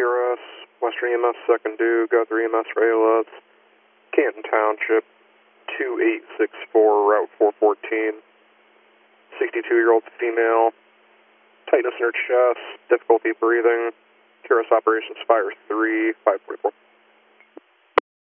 QRS, Western EMS, second due, Guthrie EMS for ALS, Canton Township, 2864, Route 414, 62-year-old female, tightness in her chest, difficulty breathing, QRS operations fire 3, 544.